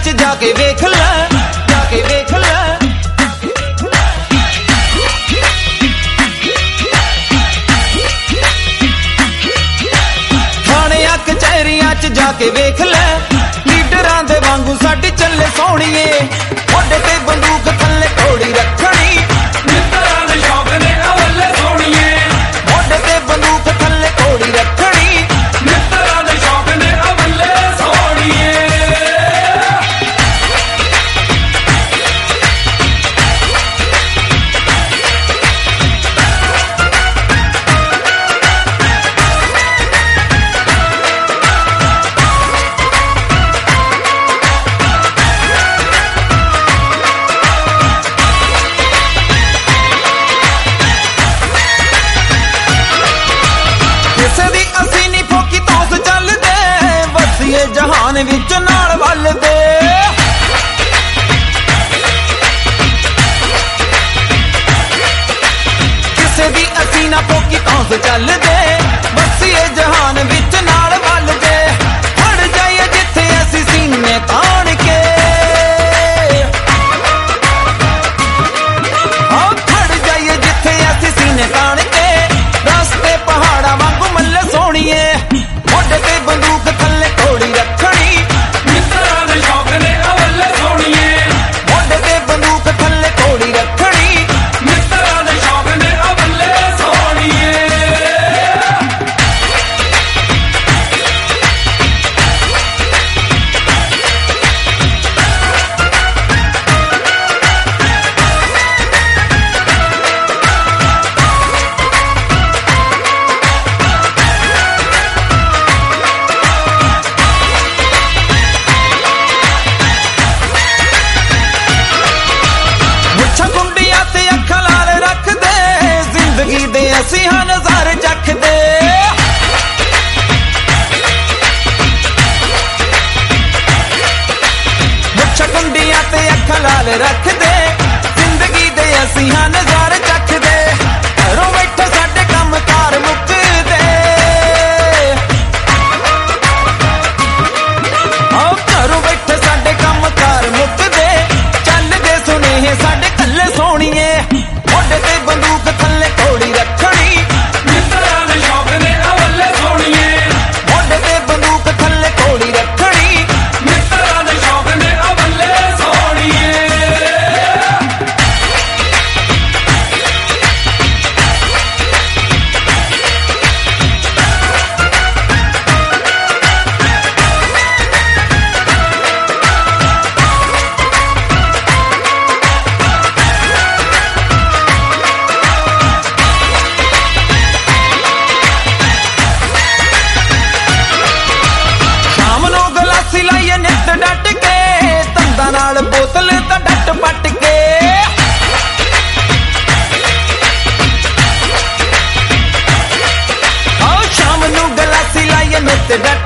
च जाके वेख ले, जाके वेख ले। थाणियां कचहरियां च जाके वेख ले, लीडरां दे वांगू साडी चले सोहणीए, मोढे ते बंदूक थल्ले घोड़ी रखणी, मित्तरां दे शौक ने अवले सोहणीए, मोढे ते बंदूक थल्ले घोड़ी रखणी, मित्तरां दे शौक ने अवले सोहणीए। जहान विच नाल वल दे, किसे दी असी ना पोकी तौस चल दे, बसीए जहान विच नाल वल दे। फड़ जाइए जिथे असी सीने ताण के, फड़ जाइए जिथे असी सीने ताण के, रास्ते पहाड़ा वांगू मल्ले सोहणीए, मोढे ते बंदूक थल्ले घोड़ी रखणी, मित्तरां दे शौक ने अवले सोहणीए, मोढे ते बंदूक थल्ले घोड़ी रखणी, मित्तरां दे शौक ने अवले सोहणीए। ਅਸੀਂ ਹਾਂ ਨਜ਼ਾਰੇ ਚੱਖਦੇ, ਮੁੱਛਾਂ ਕੁੰਡੀਆਂ ਤੇ ਅੱਖਾਂ ਲਾਲ ਰੱਖਦੇ, ਜ਼ਿੰਦਗੀ ਦੇ ਅਸੀਂ ਹਾਂ ਨਜ਼ਾਰੇ ਚੱਖਦੇ। ਘਰੋਂ ਬੈਠੇ ਸਾਡੇ ਕੰਮ ਕਾਰ ਮੁੱਕਦੇ, ਆਓ ਘਰੋਂ ਬੈਠੇ ਸਾਡੇ ਕੰਮ ਕਾਰ ਮੁੱਕਦੇ, ਚੱਲਦੇ ਸੁਨੇਹੇ ਸਾਡੇ ਕੱਲੇ ਸੋਹਣੀਏ, ਮੋਢੇ ਤੇ ਬੰਦੂਕ ਥੱਲੇ ਘੋੜੀ ਰੱਖਣੀ, मित्तरां दे शौक ने अवले सोहणीए, मोढे ते बंदूक थल्ले घोड़ी रखणी, मित्तरां दे शौक ने अवले सोहणीए। डट के तंदा नाल बोतल तां डट पट के, आओ शाम नू गलासी लाइए नित डट